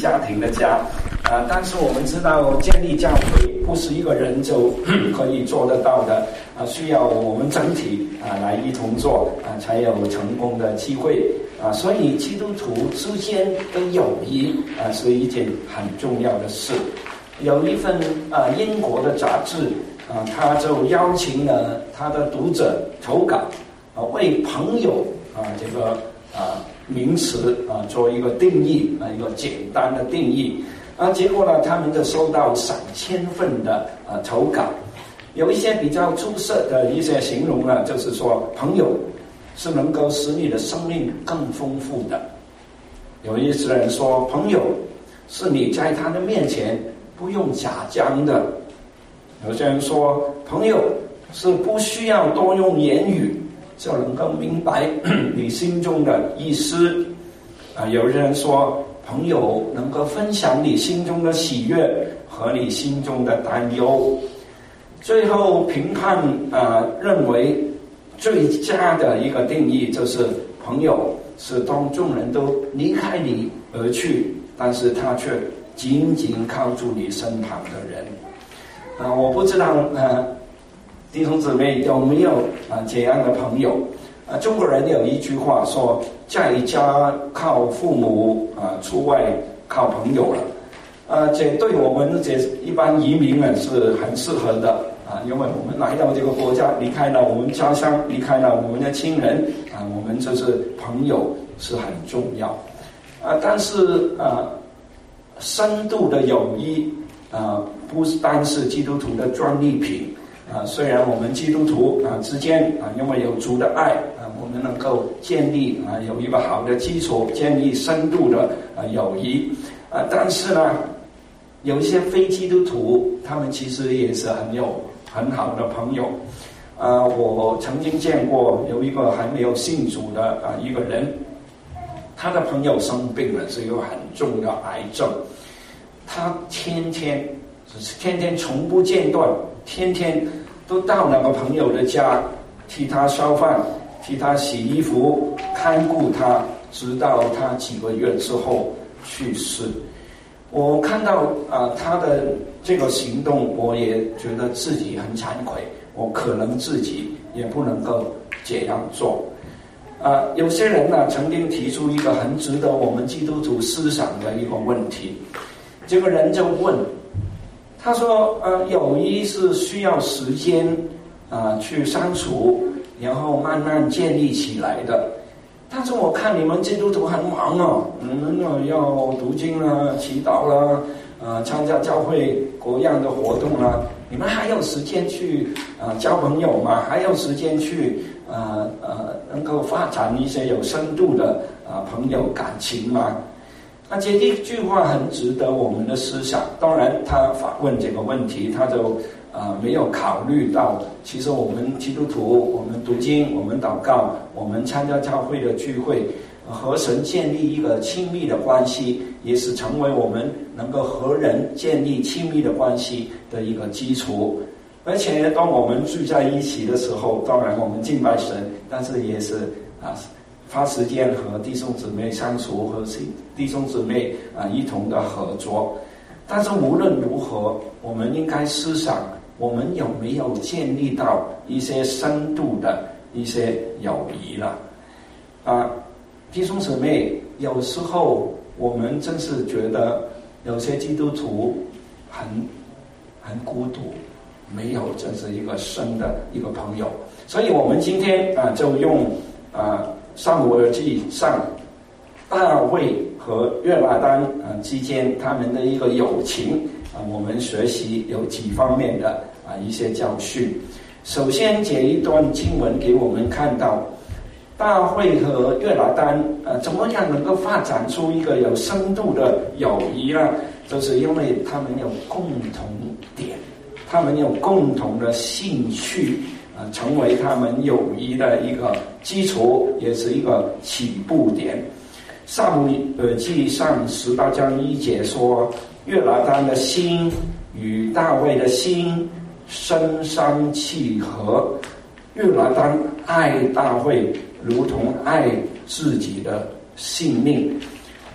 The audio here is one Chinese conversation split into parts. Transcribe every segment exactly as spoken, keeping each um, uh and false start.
家庭的家啊，但是我们知道建立教会不是一个人就可以做得到的啊，需要我们整体啊来一同做啊，才有成功的机会啊。所以基督徒之间的友谊啊是一件很重要的事。有一份啊英国的杂志啊，他就邀请了他的读者投稿啊，为朋友啊这个啊名词啊做一个定义啊，一个简单的定义。啊，结果呢，他们就收到上千份的呃投稿，有一些比较出色的一些形容呢，就是说朋友是能够使你的生命更丰富的。有一些人说，朋友是你在他的面前不用假装的。有些人说，朋友是不需要多用言语就能够明白你心中的意思。啊，有人说，朋友能够分享你心中的喜悦和你心中的担忧。最后评判啊、呃，认为最佳的一个定义就是朋友是当众人都离开你而去，但是他却紧紧靠住你身旁的人。啊、呃，我不知道啊、呃，弟兄姊妹有没有啊、呃、这样的朋友？啊，中国人有一句话说，在家靠父母啊，出外靠朋友了。啊，这对我们这一般移民呢是很适合的啊，因为我们来到这个国家，离开了我们家乡，离开了我们的亲人啊，我们就是朋友是很重要啊。但是啊，深度的友谊啊，不单是基督徒的专利品。啊，虽然我们基督徒啊之间啊，因为有主的爱啊，我们能够建立啊有一个好的基础，建立深度的啊友谊啊，但是呢，有一些非基督徒，他们其实也是很有很好的朋友啊。我曾经见过有一个还没有信主的啊一个人，他的朋友生病了，是一个很重的癌症，他天天天天从不间断。天天都到那个朋友的家，替他烧饭，替他洗衣服，看顾他，直到他几个月之后去世。我看到啊、呃、他的这个行动，我也觉得自己很惭愧，我可能自己也不能够这样做。啊、呃，有些人呢曾经提出一个很值得我们基督徒思想的一个问题，这个人就问。他说：“呃，友谊是需要时间啊、呃、去相处，然后慢慢建立起来的。但是我看你们基督徒很忙哦，你们要读经啦、祈祷啦，呃，参加教会各样的活动啦，你们还有时间去啊、呃、交朋友吗？还有时间去啊 呃, 呃能够发展一些有深度的啊、呃、朋友感情吗？”那这一句话很值得我们的思想。当然，他反问这个问题，他就啊、呃、没有考虑到，其实我们基督徒，我们读经，我们祷告，我们参加教会的聚会，和神建立一个亲密的关系，也是成为我们能够和人建立亲密的关系的一个基础。而且，当我们聚在一起的时候，当然我们敬拜神，但是也是啊。花时间和弟兄姊妹相处，和弟兄姊妹啊一同的合作。但是无论如何，我们应该思想，我们有没有建立到一些深度的一些友谊了？啊，弟兄姊妹，有时候我们真是觉得有些基督徒很很孤独，没有真是一个深的一个朋友。所以我们今天啊，就用啊。撒母耳记上大卫和约拿单啊之间他们的一个友情啊，我们学习有几方面的啊一些教训。首先，这一段经文给我们看到大卫和约拿单啊怎么样能够发展出一个有深度的友谊呢？就是因为他们有共同点，他们有共同的兴趣。啊，成为他们友谊的一个基础，也是一个起步点。撒母耳记上十八章一节说，约拿单的心与大卫的心深相契合，约拿单爱大卫如同爱自己的性命。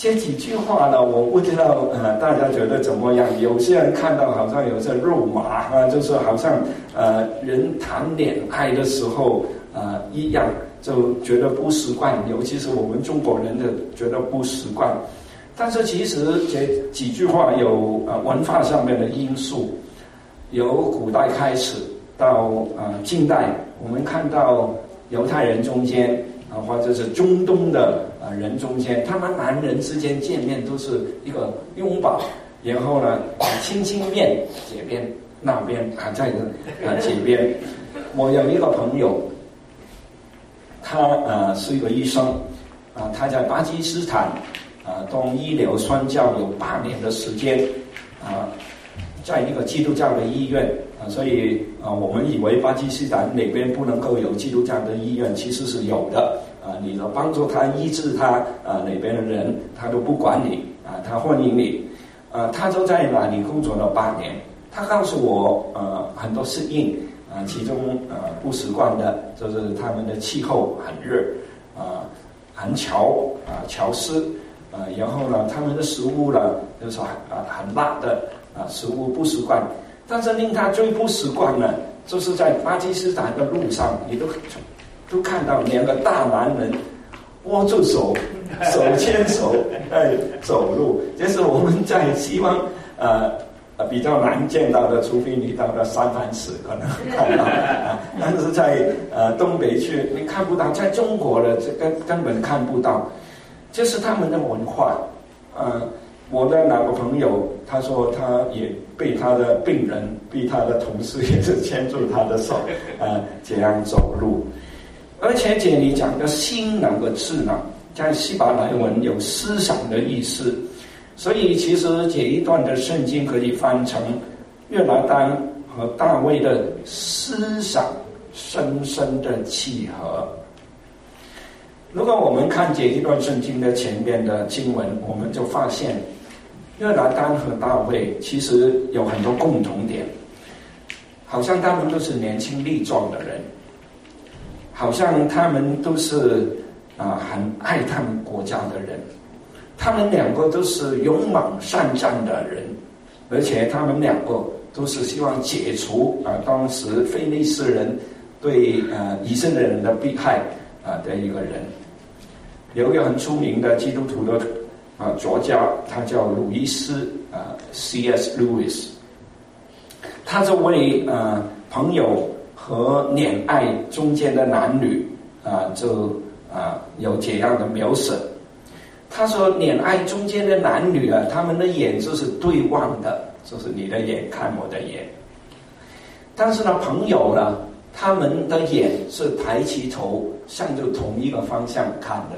这几句话呢，我不知道呃大家觉得怎么样？有些人看到好像有些肉麻啊，就是好像呃人谈恋爱的时候呃一样，就觉得不习惯，尤其是我们中国人的觉得不习惯。但是其实这几句话有呃文化上面的因素，由古代开始到呃近代，我们看到犹太人中间啊、呃，或者是中东的啊、呃、人中间，他们男人之间见面都是一个拥抱，然后呢亲亲面，这边那边啊在啊这边。我有一个朋友，他呃是一个医生啊、呃，他在巴基斯坦啊、呃、当医疗宣教有八年的时间啊、呃，在一个基督教的医院啊、呃，所以啊、呃、我们以为巴基斯坦那边不能够有基督教的医院，其实是有的啊、呃，你的帮助他医治他啊、呃、那边的人，他都不管你啊、呃，他欢迎你啊、呃，他就在那里工作了八年，他告诉我呃很多适应。啊，其中呃不习惯的就是他们的气候很热，啊、呃、很潮啊、呃、潮湿，啊、呃、然后呢他们的食物呢就是啊、呃、很辣的啊、呃、食物不习惯，但是令他最不习惯呢，就是在巴基斯坦的路上，你都都看到两个大男人握住手，手牵手在走路，这是我们在西方呃。呃，比较难见到的，除非你到了三藩市可能看到啊，但是在呃东北区你看不到，在中国的这根根本看不到，这是他们的文化。呃，我的那个朋友他说他也被他的病人、被他的同事也是牵住他的手，呃，这样走路。而且这里讲的心那个字呢，在希伯来文有思想的意思。所以其实这一段的圣经可以翻成约拿单和大卫的思想深深的契合。如果我们看这一段圣经的前边的经文，我们就发现约拿单和大卫其实有很多共同点，好像他们都是年轻力壮的人，好像他们都是啊、呃、很爱他们国家的人。他们两个都是勇猛善战的人，而且他们两个都是希望解除啊、呃、当时非利士人对呃以色列人的迫害啊、呃、的一个人。有一个很出名的基督徒的啊、呃、作家，他叫鲁伊斯啊、呃、C S Lewis， 他就为呃朋友和恋爱中间的男女啊、呃、就啊、呃、有这样的描写。他说恋爱中间的男女啊，他们的眼就是对望的，就是你的眼看我的眼。但是呢，朋友呢，他们的眼是抬起头向着同一个方向看的。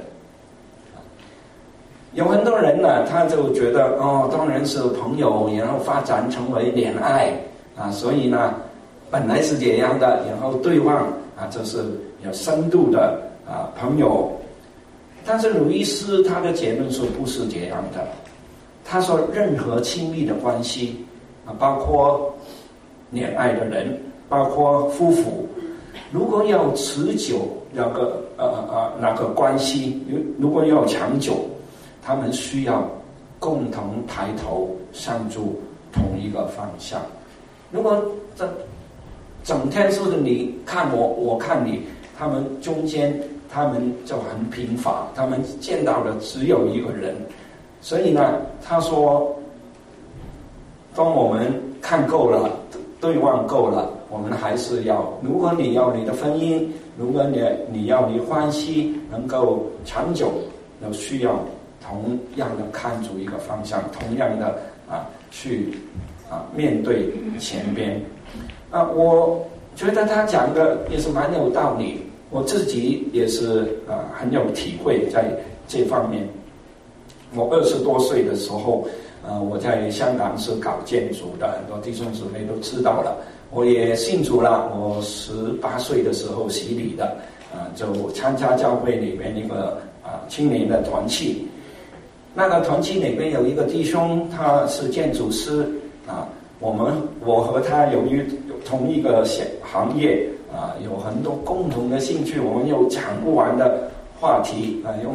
有很多人呢，他就觉得哦，当然是朋友，然后发展成为恋爱啊，所以呢，本来是这样的，然后对望啊，就是有深度的啊朋友。但是鲁伊斯他的结论说不是这样的，他说任何亲密的关系啊，包括恋爱的人，包括夫妇，如果要持久那个呃呃那个关系，如果要长久，他们需要共同抬头向住同一个方向。如果这整天是你看我，我看你，他们中间。他们就很贫乏，他们见到的只有一个人，所以呢，他说，当我们看够了，对望够了，我们还是要，如果你要你的婚姻，如果你你要你关系能够长久，就需要同样的看住一个方向，同样的啊去啊面对前边啊，我觉得他讲的也是蛮有道理。我自己也是啊、呃、很有体会在这方面。我二十多岁的时候，呃，我在香港是搞建筑的，很多弟兄姊妹都知道了。我也信主了，我十八岁的时候洗礼的，啊、呃，就参加教会里面一个啊、呃、青年的团契。那个团契里面有一个弟兄，他是建筑师啊、呃，我们我和他由于同一个行业。啊，有很多共同的兴趣，我们有讲不完的话题啊，因为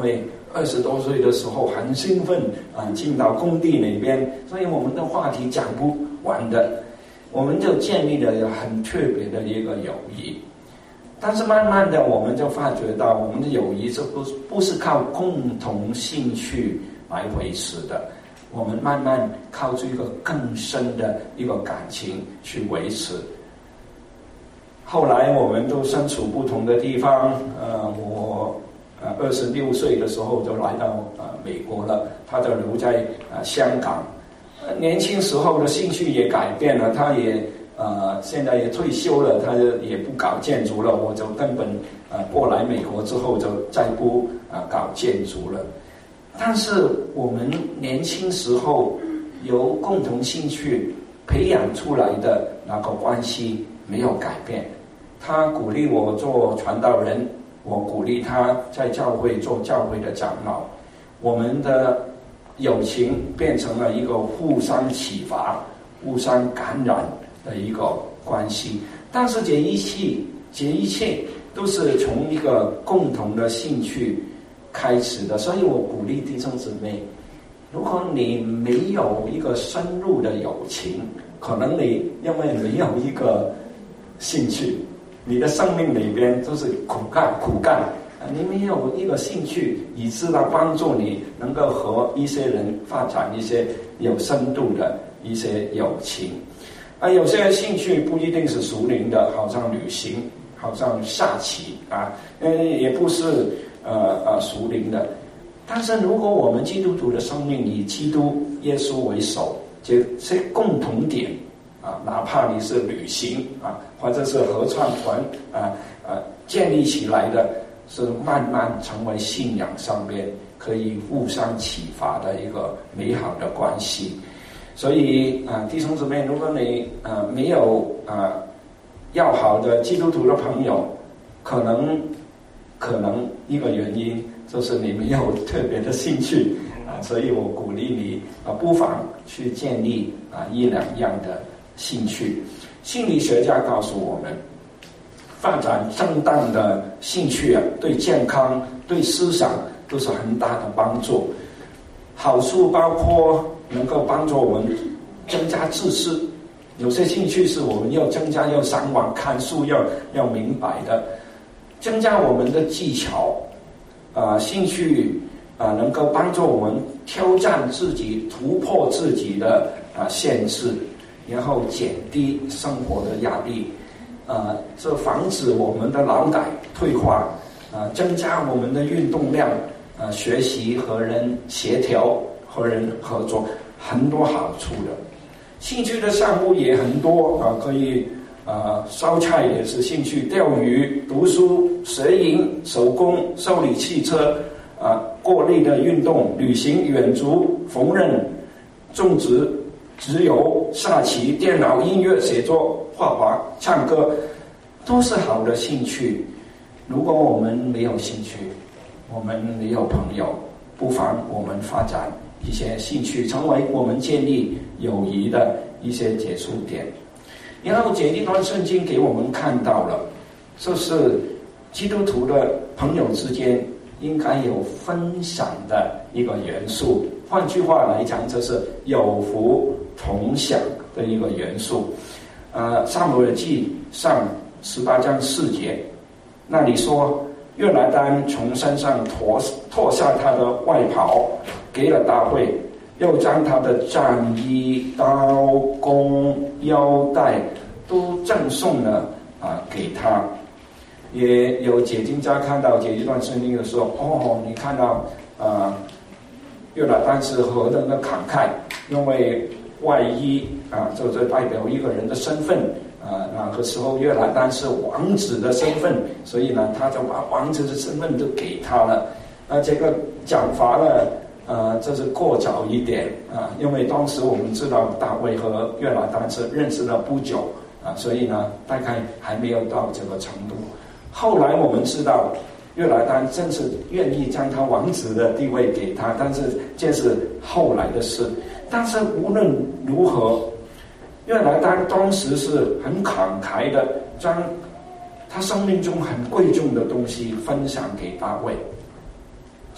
二十多岁的时候很兴奋啊，进到工地那边，所以我们的话题讲不完的，我们就建立了很特别的一个友谊。但是慢慢的，我们就发觉到，我们的友谊这不不是靠共同兴趣来维持的，我们慢慢靠这个更深的一个感情去维持。后来我们都身处不同的地方，呃，我呃二十六岁的时候就来到呃美国了，他就留在呃香港。呃、年轻时候的兴趣也改变了，他也呃现在也退休了，他也不搞建筑了，我就根本呃过来美国之后就再不呃搞建筑了。但是我们年轻时候由共同兴趣培养出来的那个关系没有改变。他鼓励我做传道人，我鼓励他在教会做教会的长老，我们的友情变成了一个互相启发、互相感染的一个关系。但是这一切，这一切都是从一个共同的兴趣开始的。所以我鼓励弟兄姊妹，如果你没有一个深入的友情，可能你因为没有一个兴趣，你的生命里边都是苦干苦干啊，你没有一个兴趣，以致到帮助你能够和一些人发展一些有深度的一些友情啊。有些兴趣不一定是属灵的，好像旅行，好像下棋啊，呃，也不是呃呃属灵的。但是如果我们基督徒的生命以基督耶稣为首，这些共同点啊，哪怕你是旅行啊，或者是合唱团啊啊建立起来的，是慢慢成为信仰上面可以互相启发的一个美好的关系。所以啊，弟兄姊妹，如果你啊没有啊要好的基督徒的朋友，可能可能一个原因就是你没有特别的兴趣啊，所以我鼓励你啊，不妨去建立啊一两样的兴趣。心理学家告诉我们，发展正当的兴趣啊，对健康、对思想都是很大的帮助。好处包括能够帮助我们增加知识，有些兴趣是我们要增加，要上网看书，要要明白的，增加我们的技巧。啊、呃，兴趣啊、呃，能够帮助我们挑战自己、突破自己的啊、呃、限制。然后减低生活的压力，啊、呃，这防止我们的脑袋退化，啊、呃，增加我们的运动量，啊、呃，学习和人协调、和人合作，很多好处的。兴趣的项目也很多啊、呃，可以啊、呃，烧菜也是兴趣，钓鱼、读书、摄影、手工、修理汽车，啊、呃，过力的运动、旅行、远足、缝纫、种植。只有下棋、电脑、音乐、写作、画画、唱歌，都是好的兴趣。如果我们没有兴趣，我们没有朋友，不妨我们发展一些兴趣，成为我们建立友谊的一些接触点。然后这一段圣经给我们看到了，就是基督徒的朋友之间应该有分享的一个元素。换句话来讲，这是有福同享的一个元素。呃，撒母耳记上十八章四节，那里说，约拿单从身上脱脱下他的外袍，给了大卫，又将他的战衣、刀弓、腰带都赠送了啊、呃、给他。也有解经家看到这一段圣经的时候，哦，你看到啊。呃约拿单是何等的慷慨，因为外衣啊，就是代表一个人的身份啊。那个时候约拿单是王子的身份，所以呢，他就把王子的身份都给他了。那这个讲法呢，呃，这是过早一点啊，因为当时我们知道大卫和约拿单是认识了不久啊，所以呢，大概还没有到这个程度。后来我们知道。约拿单真是愿意将他王子的地位给他，但是这是后来的事。但是无论如何，约拿单当时是很慷慨的，将他生命中很贵重的东西分享给大卫。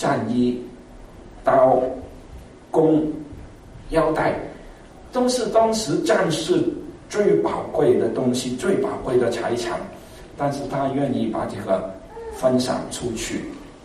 战衣、刀、弓、腰带，都是当时战士最宝贵的东西，最宝贵的财产，但是他愿意把这个分享出去。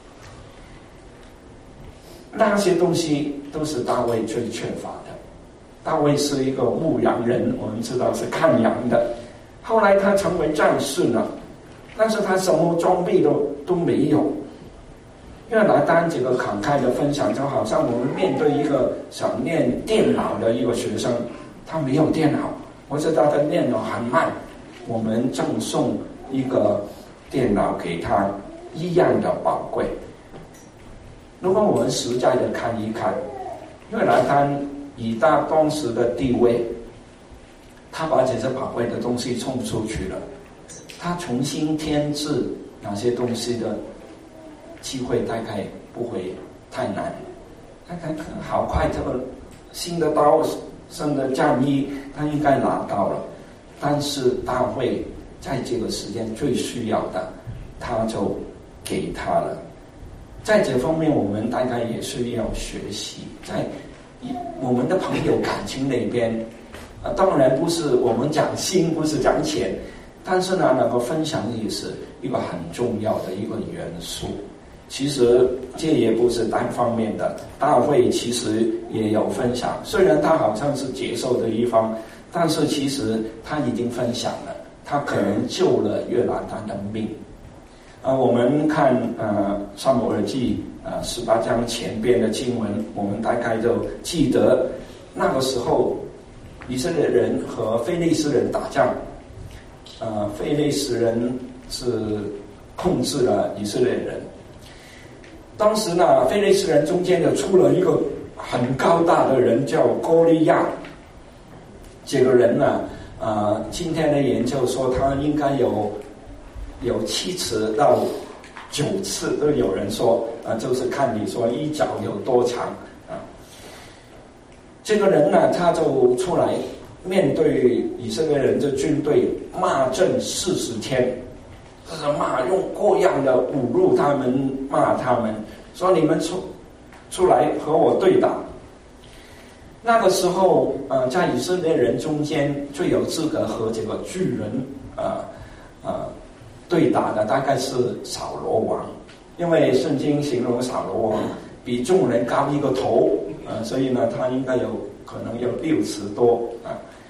那些东西都是大卫最缺乏的。大卫是一个牧羊人，我们知道是看羊的，后来他成为战士了，但是他什么装备都都没有。约拿单这个慷慨的分享，就好像我们面对一个想念电脑的一个学生，他没有电脑，或者他的电脑很慢，我们赠送一个电脑给他，一样的宝贵。如果我们实在的看一看，约拿单以他当时的地位，他把这些宝贵的东西送出去了，他重新添置哪些东西的机会大概不会太难，大概好快这个新的刀、新的战衣他应该拿到了，但是大卫在这个时间最需要的，他就给他了。在这方面我们大概也是要学习，在我们的朋友感情那边，啊，当然不是我们讲心，不是讲钱，但是呢，能够分享也是一个很重要的一个元素。其实这也不是单方面的，大卫其实也有分享，虽然他好像是接受的一方，但是其实他已经分享了，他可能救了约拿单的命。啊，我们看呃《撒母耳记》啊十八章前边的经文，我们大概就记得那个时候以色列人和非利士人打仗，呃，非利士人是控制了以色列人。当时呢，非利士人中间就出了一个很高大的人，叫歌利亚。这个人呢，呃，今天的研究说他应该有有七尺到九尺，都有人说啊、呃，就是看你说一脚有多长啊。这个人呢，他就出来面对以色列人的军队，骂阵四十天。就是骂，用各样的侮辱他们，骂他们，说你们出出来和我对打。那个时候，呃，在以色列人中间最有资格和这个巨人，呃呃对打的大概是扫罗王，因为圣经形容扫罗王比众人高一个头，呃，所以呢，他应该有可能有六尺多啊。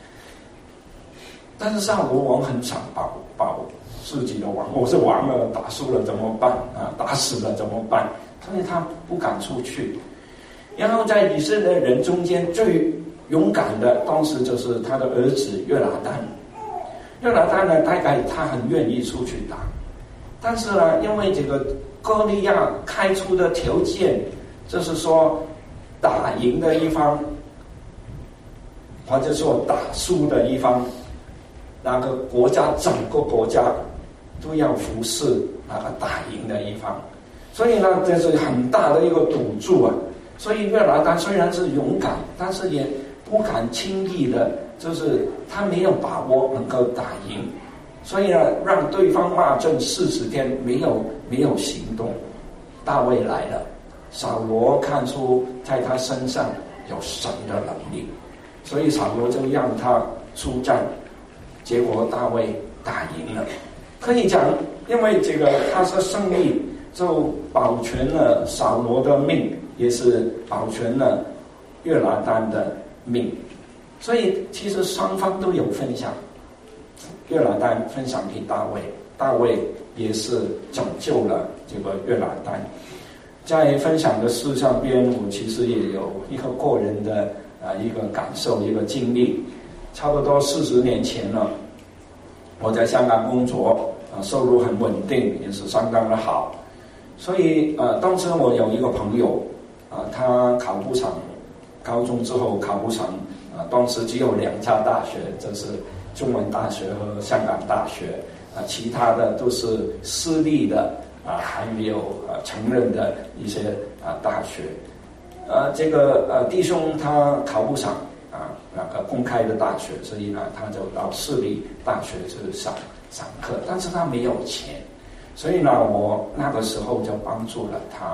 但是扫罗王很想保保自己的王，我是王了，打输了怎么办啊？打死了怎么办？所以他不敢出去。然后在以色列人中间最勇敢的，当时就是他的儿子约拿单。约拿单呢，大概他很愿意出去打，但是呢，因为这个歌利亚开出的条件，就是说打赢的一方，或者说打输的一方，那个国家整个国家都要服侍那个打赢的一方，所以呢，这是很大的一个赌注啊。所以约拿单虽然是勇敢，但是也不敢轻易的，就是他没有把握能够打赢，所以呢，让对方骂阵四十天，没有没有行动。大卫来了，扫罗看出在他身上有神的能力，所以扫罗就让他出战，结果大卫打赢了。可以讲，因为这个他是胜利，就保全了扫罗的命，也是保全了约拿单的命。所以其实双方都有分享，约拿单分享给大卫，大卫也是拯救了这个约拿单。在分享的事上边，我其实也有一个个人的啊、呃、一个感受，一个经历。差不多四十年前了，我在香港工作，啊、呃，收入很稳定，也是相当的好。所以呃，当时我有一个朋友，啊、呃，他考不上高中之后考不上，啊、呃，当时只有两家大学，就是中文大学和香港大学，啊、呃，其他的都是私立的，啊、呃，还没有呃承认的一些啊、呃、大学。呃，这个呃弟兄他考不上啊那个公开的大学，所以呢，他就到私立大学去上上课，但是他没有钱。所以呢，我那个时候就帮助了他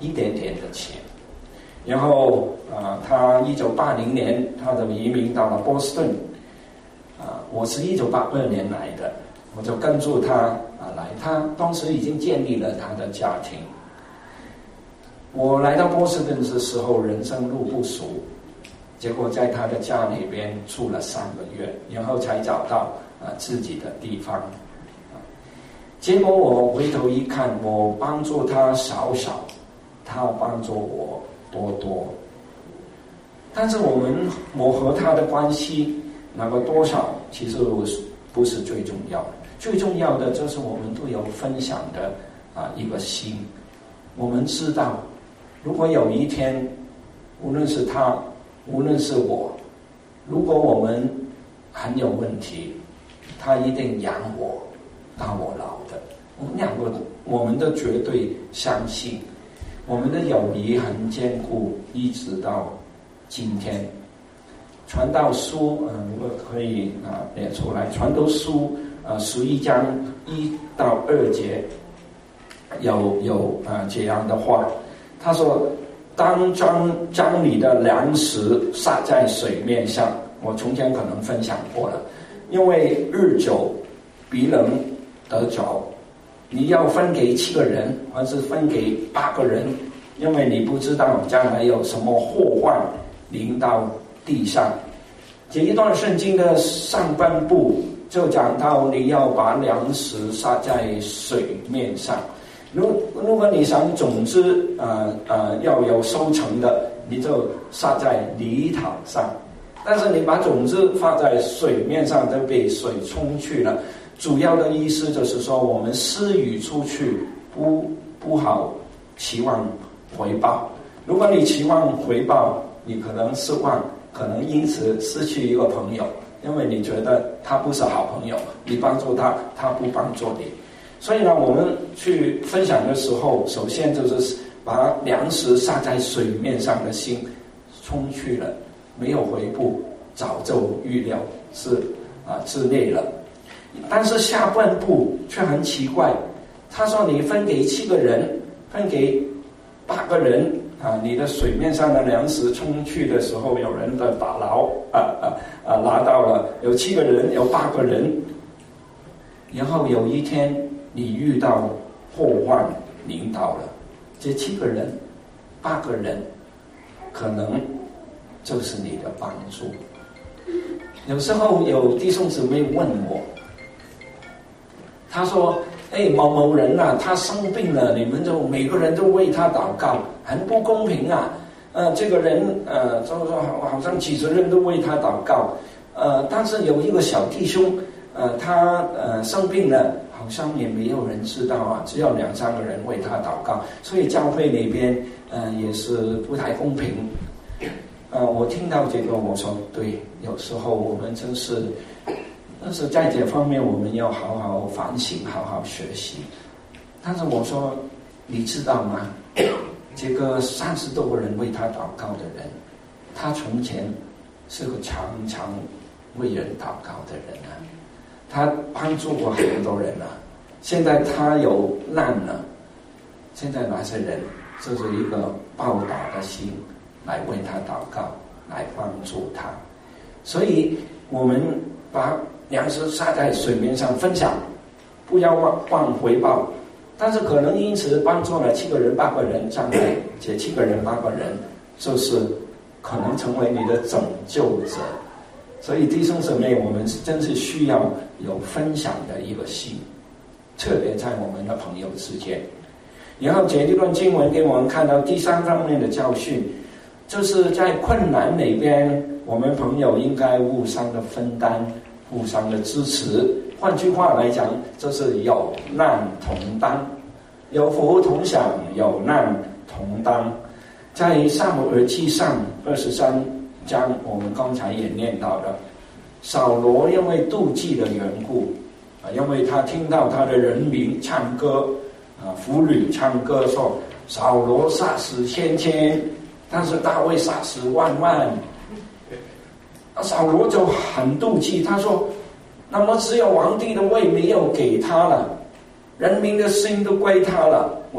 一点点的钱。然后啊、呃，他一九八零年他的移民到了波士顿，啊、呃，我是一九八二年来的，我就跟住他啊、呃、来，他当时已经建立了他的家庭。我来到波士顿的时候，人生路不熟，结果在他的家里边住了三个月，然后才找到啊、呃、自己的地方。结果我回头一看，我帮助他少少，他帮助我多多。但是我们我和他的关系那个多少，其实不是最重要的，最重要的就是我们都有分享的啊一个心。我们知道，如果有一天，无论是他，无论是我，如果我们很有问题，他一定养我到我老的。我们两个，我们都绝对相信，我们的友谊很坚固，一直到今天。传道书，呃，如果可以啊列出来，传道书啊十一章一到二节有有啊这样的话，他说：当将将你的粮食撒在水面上，我从前可能分享过了，因为日久必能得着。你要分给七个人，还是分给八个人？因为你不知道将来有什么祸患临到地上。这一段圣经的上半部就讲到你要把粮食撒在水面上。如如果你想种子呃呃要有收成的，你就撒在泥土上。但是你把种子放在水面上，就被水冲去了。主要的意思就是说，我们施予出去，不不好期望回报。如果你期望回报，你可能失望，可能因此失去一个朋友，因为你觉得他不是好朋友，你帮助他，他不帮助你。所以呢，我们去分享的时候，首先就是把粮食撒在水面上的心冲去了，没有回报，早就预料是啊之内了。但是下半部却很奇怪，他说你分给七个人，分给八个人啊，你的水面上的粮食冲去的时候，有人的打捞啊啊啊拿到了，有七个人，有八个人，然后有一天你遇到祸患临到了，这七个人、八个人，可能就是你的帮助。有时候有弟兄姊妹问我。他说：“哎，某某人啊，他生病了，你们就每个人都为他祷告，很不公平啊！呃，这个人呃，就是说好好像几十人都为他祷告，呃，但是有一个小弟兄，呃，他呃生病了，好像也没有人知道啊，只有两三个人为他祷告，所以教会里边呃也是不太公平。呃，我听到这个，我说对，有时候我们真是。”但是在这方面，我们要好好反省，好好学习。但是我说，你知道吗？这个三十多个人为他祷告的人，他从前是个常常为人祷告的人啊，他帮助过很多人啊。现在他有难了，现在那些人就是一个报答的心，来为他祷告，来帮助他。所以我们把粮食撒在水面上分享，不要忘忘回报。但是可能因此帮助了七个人、八个人，将来这七个人、八个人就是可能成为你的拯救者。所以弟兄姊妹，我们真是需要有分享的一个心，特别在我们的朋友之间。然后这一段经文给我们看到第三方面的教训，就是在困难里边，我们朋友应该互相的分担。互相的支持，换句话来讲，就是有难同当，有福同享，有难同当。在撒母耳记上二十三章，我们刚才也念到了，扫罗因为妒忌的缘故啊，因为他听到他的人民唱歌啊，妇女唱歌说扫罗杀死千千，但是大卫杀死万万。扫罗就很妒忌，他说：“那么只有皇帝的位没有给他了，人民的心都归他了，我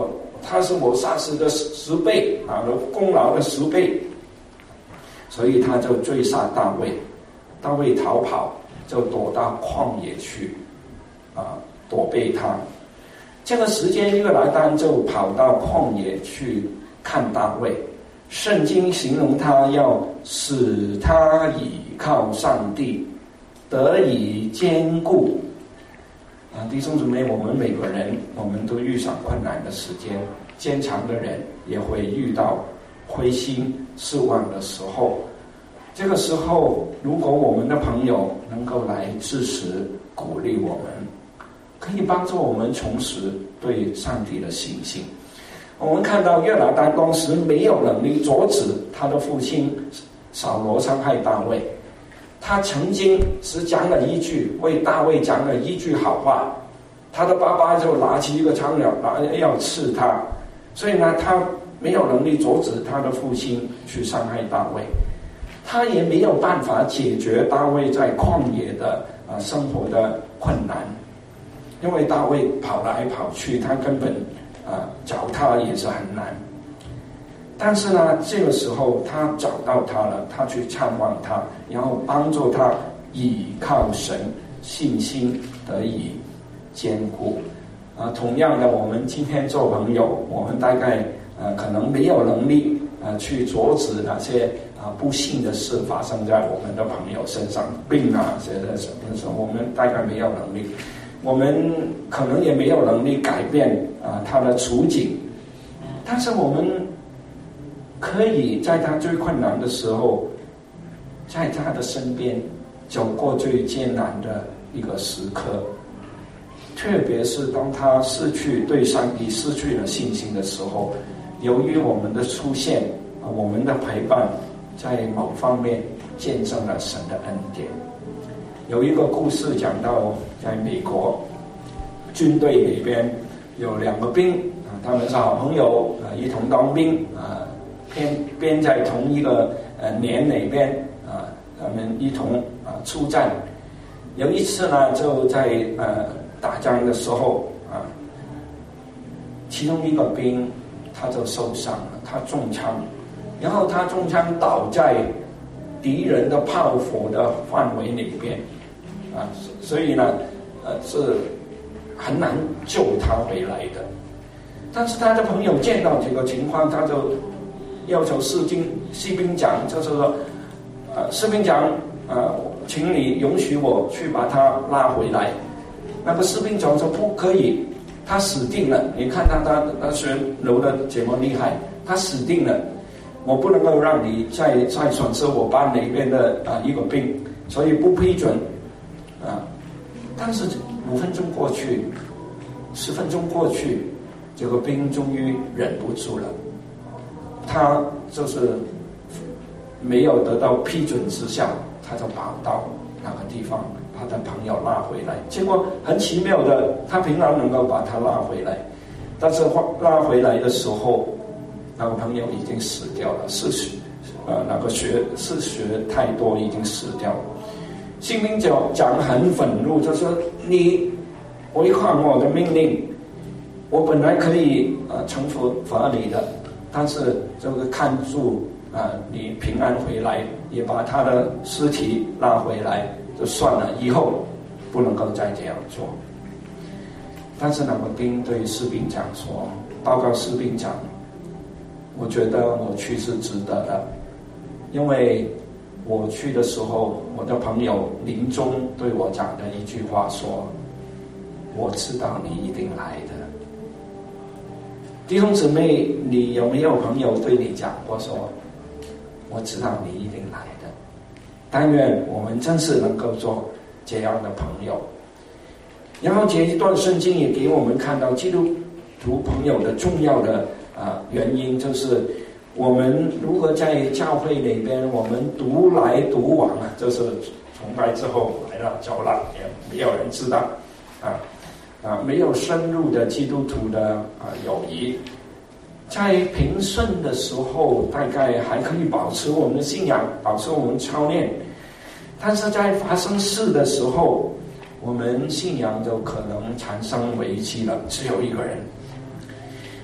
他是我杀死的十倍啊，功劳的十倍。所以他就追杀大卫，大卫逃跑，就躲到旷野去，啊，躲避他。这个时间约拿单就跑到旷野去看大卫。圣经形容他要使他倚靠上帝，得以坚固。啊，弟兄姊妹，我们每个人，我们都遇上困难的时间，坚强的人也会遇到灰心失望的时候。这个时候，如果我们的朋友能够来支持鼓励我们，可以帮助我们重拾对上帝的信心。我们看到约拿单当时没有能力阻止他的父亲扫罗伤害大卫，他曾经只讲了一句，为大卫讲了一句好话，他的爸爸就拿起一个长矛要刺他，所以呢，他没有能力阻止他的父亲去伤害大卫，他也没有办法解决大卫在旷野的啊生活的困难，因为大卫跑来跑去，他根本啊找他也是很难。但是呢，这个时候他找到他了，他去探望他，然后帮助他倚靠神，信心得以坚固。啊，同样的，我们今天做朋友，我们大概呃可能没有能力啊去阻止那些啊不幸的事发生在我们的朋友身上，病啊这些什么时候，我们大概没有能力，我们可能也没有能力改变啊他的处境，但是我们可以在他最困难的时候，在他的身边走过最艰难的一个时刻，特别是当他失去对上帝失去了信心的时候，由于我们的出现，我们的陪伴，在某方面见证了神的恩典。有一个故事讲到，在美国军队里边有两个兵啊，他们是好朋友啊，一同当兵啊，编编在同一个呃连里边啊，他们一同啊出战。有一次呢，就在呃打仗的时候啊，其中一个兵他就受伤了，他中枪，然后他中枪倒在敌人的炮火的范围里边啊，所以呢，呃是很难救他回来的。但是他的朋友见到这个情况，他就要求士兵士兵长，就是说，呃，士兵长，呃，请你允许我去把他拉回来。那个士兵长说不可以，他死定了。你看他他他旋流的这么厉害，他死定了。我不能够让你再再损失我班里边的啊、呃、一个兵，所以不批准啊。但是五分钟过去，十分钟过去，这个兵终于忍不住了。他就是没有得到批准之下，他就跑到那个地方把他朋友拉回来。结果很奇妙的，他平常能够把他拉回来，但是拉回来的时候，那个朋友已经死掉了，是血呃那个血是血太多，已经死掉了。新兵长讲很愤怒，就说你违抗我的命令，我本来可以呃惩罚你的。但是这个看住啊、呃，你平安回来，也把他的尸体拉回来，就算了，以后不能够再这样做。但是那个兵对士兵长说：“报告士兵长，我觉得我去是值得的，因为我去的时候，我的朋友临终对我讲的一句话说：我知道你一定来的。”弟兄姊妹，你有没有朋友对你讲过说，我知道你一定来的？但愿我们真是能够做这样的朋友。然后这一段圣经也给我们看到基督徒朋友的重要的啊、呃、原因，就是我们如何在教会里边，我们独来独往啊，就是崇拜之后来了走了，也没有人知道啊。啊，没有深入的基督徒的啊友谊，在平顺的时候，大概还可以保持我们的信仰，保持我们操练；但是在发生事的时候，我们信仰就可能产生危机了。只有一个人，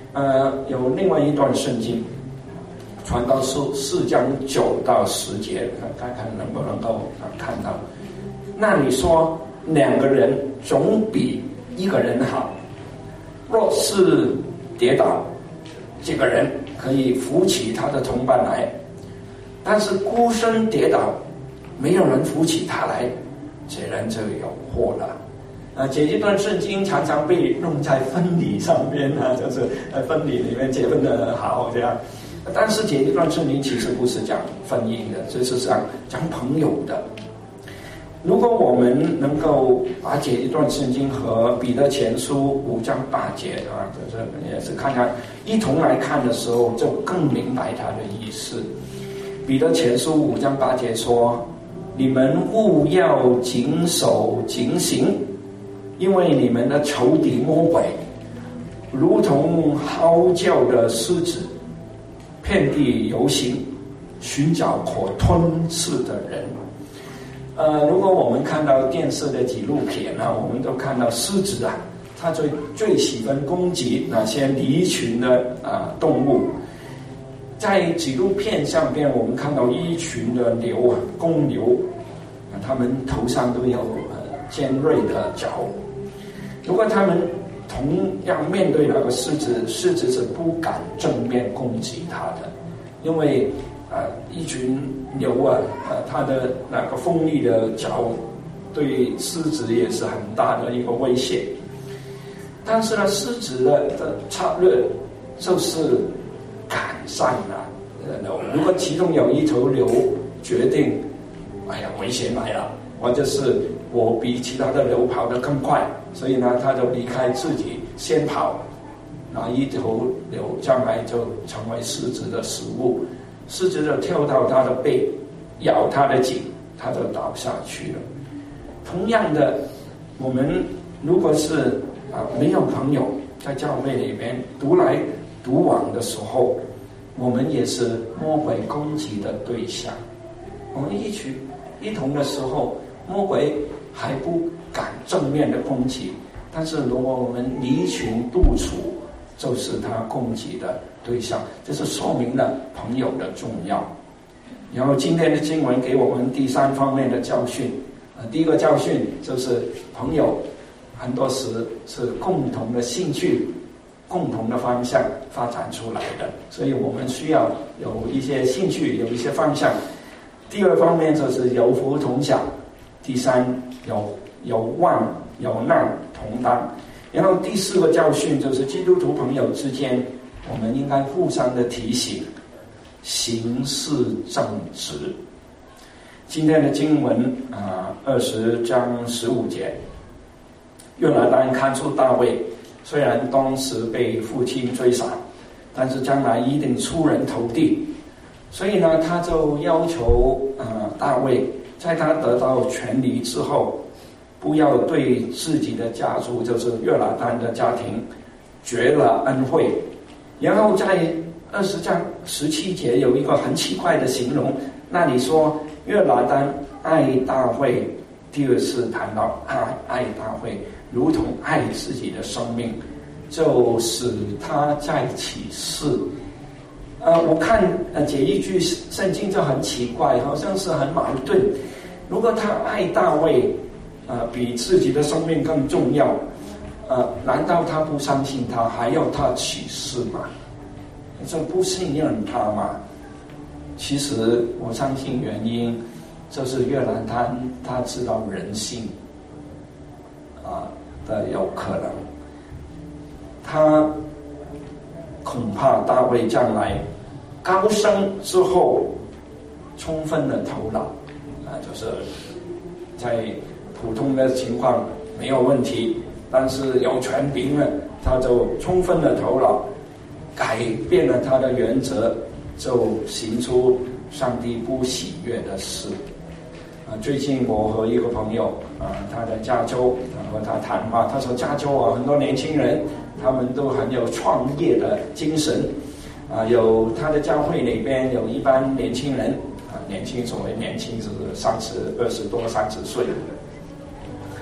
呃，有另外一段圣经，传道书四章九到十节，看看能不能够看到。那里说，两个人总比一个人好。若是跌倒，这个人可以扶起他的同伴来；但是孤身跌倒，没有人扶起他来，这人就有祸了。啊，这一段圣经常常被用在婚礼上面啊，就是呃婚礼里面结婚的好这样。但是这一段圣经其实不是讲婚姻的，这是讲讲朋友的。如果我们能够把这一段圣经和彼得前书五章八节啊，就是也是看看一同来看的时候，就更明白它的意思。彼得前书五章八节说：“你们务要谨守警醒，因为你们的仇敌魔鬼，如同嚎叫的狮子，遍地游行，寻找可吞噬的人。”呃，如果我们看到电视的纪录片啊，我们都看到狮子啊，它最最喜欢攻击那些离群的啊、呃、动物。在纪录片上边，我们看到一群的牛啊，公牛啊，它们头上都有呃尖锐的角。如果他们同样面对那个狮子，狮子是不敢正面攻击它的，因为啊、呃，一群牛啊，呃，它的那个锋利的角对狮子也是很大的一个威胁。但是呢，狮子的的策略就是赶上了牛。如果其中有一头牛决定，哎呀，危险来了，或者是我比其他的牛跑得更快，所以呢，它就离开自己先跑，那一头牛将来就成为狮子的食物。狮子就跳到它的背，咬它的颈，它就倒下去了。同样的，我们如果是啊没有朋友，在教会里面独来独往的时候，我们也是魔鬼攻击的对象。我们一起一同的时候，魔鬼还不敢正面的攻击，但是如果我们离群独处，就是他攻击的对象，这是说明了朋友的重要。然后今天的经文给我们第三方面的教训，呃，第一个教训就是朋友很多时是共同的兴趣、共同的方向发展出来的，所以我们需要有一些兴趣，有一些方向。第二方面就是有福同享，第三有有患有难同当。然后第四个教训就是基督徒朋友之间，我们应该互相的提醒，行事正直。今天的经文啊，二十章十五节，约拿单看出大卫虽然当时被父亲追杀，但是将来一定出人头地，所以呢，他就要求啊大卫在他得到权力之后，不要对自己的家族，就是约拿单的家庭绝了恩惠。然后在二十章十七节有一个很奇怪的形容，那里说约拿单爱大卫，第二次谈到爱爱大卫如同爱自己的生命，就使他在起誓。呃，我看呃这一句圣经就很奇怪，好像是很矛盾。如果他爱大卫呃，比自己的生命更重要，呃，难道他不相信他，还要他起誓吗？这不信任他吗？其实我相信原因就是约拿单他知道人性啊的有可能，他恐怕大卫将来高升之后充分的头脑啊，就是在普通的情况没有问题，但是有权柄了，他就充分的头脑，改变了他的原则，就行出上帝不喜悦的事。啊，最近我和一个朋友啊，他在加州啊和他谈话，他说加州啊很多年轻人，他们都很有创业的精神，啊，有他的教会里边有一班年轻人啊，年轻所谓年轻是三十二十多三十岁。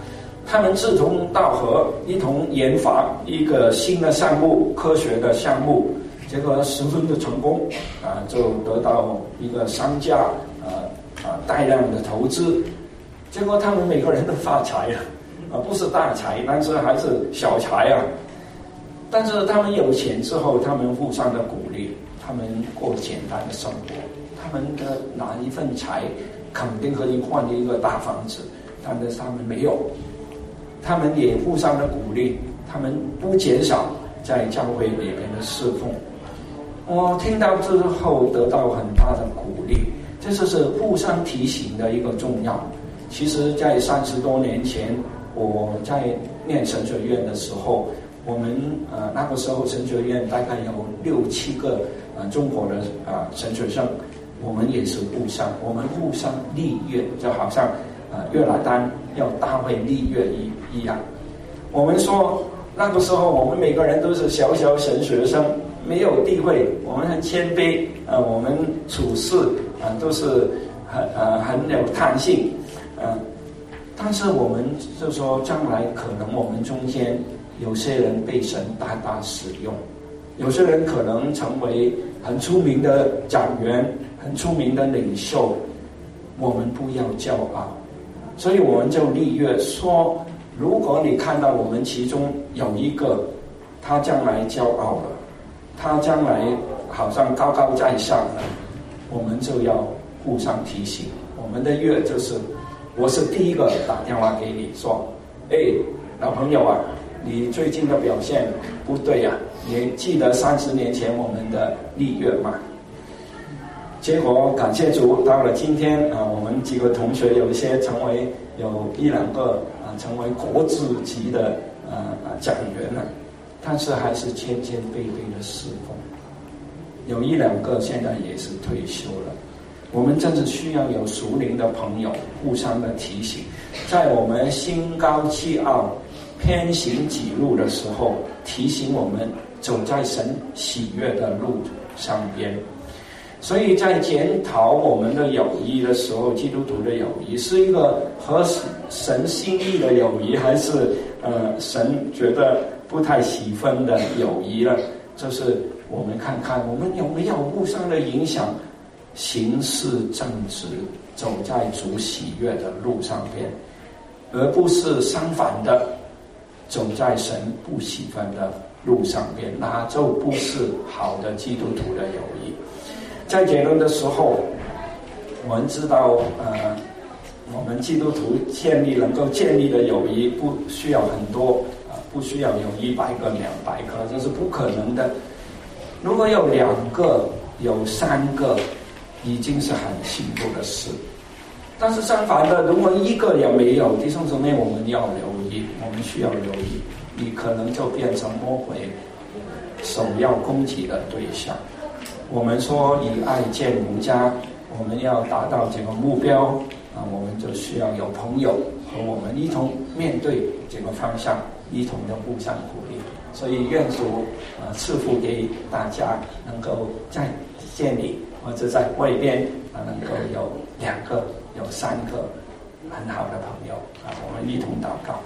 他们志同道合，一同研发一个新的项目，科学的项目，结果十分的成功啊，就得到一个商家啊啊大量的投资，结果他们每个人都发财了啊，不是大财，但是还是小财啊。但是他们有钱之后，他们互相的鼓励，他们过简单的生活，他们的拿一份财肯定可以换一个大房子，但是他们没有。他们也互相的鼓励，他们不减少在教会里面的侍奉。我听到之后得到很大的鼓励，这就是互相提醒的一个重要。其实在三十多年前，我在念神学院的时候，我们呃那个时候神学院大概有六七个呃中国的啊、呃、神学生，我们也是互相，我们互相立约，就好像呃约拿单要大卫立约一一样。我们说那个时候我们每个人都是小小神学生，没有地位，我们很谦卑啊、呃，我们处事啊、呃、都是很呃很有弹性啊、呃。但是我们就说将来可能我们中间有些人被神大大使用，有些人可能成为很出名的讲员，很出名的领袖，我们不要骄傲。所以我们就立约说，如果你看到我们其中有一个他将来骄傲了，他将来好像高高在上了，我们就要互相提醒。我们的约就是，我是第一个打电话给你说，哎，老朋友啊，你最近的表现不对啊，你记得三十年前我们的立约吗？结果感谢主，到了今天啊，我们几个同学有一些成为有一两个啊成为国字级的啊讲员了，但是还是谦谦卑卑的侍奉。有一两个现在也是退休了。我们真是需要有属灵的朋友互相的提醒，在我们心高气傲、偏行己路的时候，提醒我们走在神喜悦的路上边。所以在检讨我们的友谊的时候，基督徒的友谊是一个合神心意的友谊，还是呃神觉得不太喜欢的友谊了？就是我们看看我们有没有互相的影响，行事正直，走在主喜悦的路上边，而不是相反的走在神不喜欢的路上边，那就不是好的基督徒的友谊。在结论的时候，我们知道，呃，我们基督徒建立能够建立的友谊不需要很多啊、呃，不需要有一百个、两百个，这是不可能的。如果有两个、有三个，已经是很幸福的事。但是相反的，如果一个也没有，弟兄姊妹，我们要留意，我们需要留意，你可能就变成魔鬼首要攻击的对象。我们说以爱建吾家，我们要达到这个目标啊，我们就需要有朋友和我们一同面对这个方向，一同的互相鼓励。所以愿主啊赐福给大家，能够在建立或者在外边啊，能够有两个、有三个很好的朋友啊，我们一同祷告。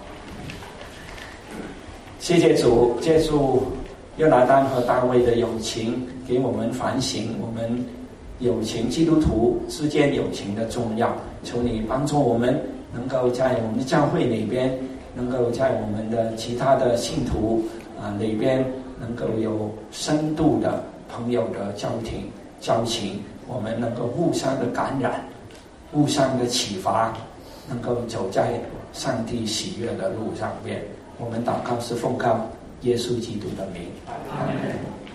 谢谢主，借助约拿单和大卫的友情，给我们反省我们友情基督徒之间友情的重要。求你帮助我们，能够在我们的教会里边，能够在我们的其他的信徒啊里边，能够有深度的朋友的交情交情，我们能够互相的感染，互相的启发，能够走在上帝喜悦的路上边。我们祷告是奉靠耶稣基督的名，阿门。